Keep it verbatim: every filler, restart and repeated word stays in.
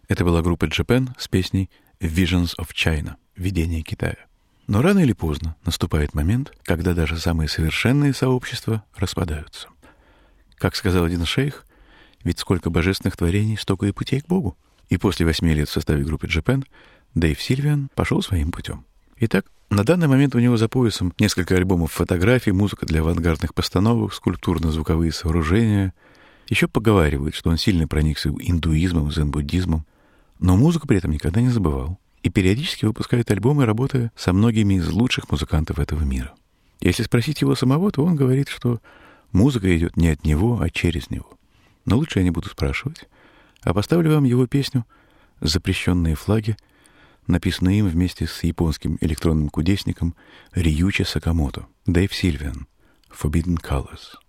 Это была группа Japan с песней «Visions of China» — «Видение Китая». Но рано или поздно наступает момент, когда даже самые совершенные сообщества распадаются. Как сказал один шейх, ведь сколько божественных творений, столько и путей к Богу. И после восьми лет в составе группы Japan Дэйв Сильвиан пошел своим путем. Итак, на данный момент у него за поясом несколько альбомов фотографий, музыка для авангардных постановок, скульптурно-звуковые сооружения. Еще поговаривают, что он сильно проникся индуизмом, зен-буддизмом, но музыку при этом никогда не забывал и периодически выпускает альбомы, работая со многими из лучших музыкантов этого мира. Если спросить его самого, то он говорит, что музыка идет не от него, а через него. Но лучше я не буду спрашивать, а поставлю вам его песню «Запрещенные флаги», написанную им вместе с японским электронным кудесником Рьючи Сакамото. Дэйв Сильвиан, «Forbidden Colors».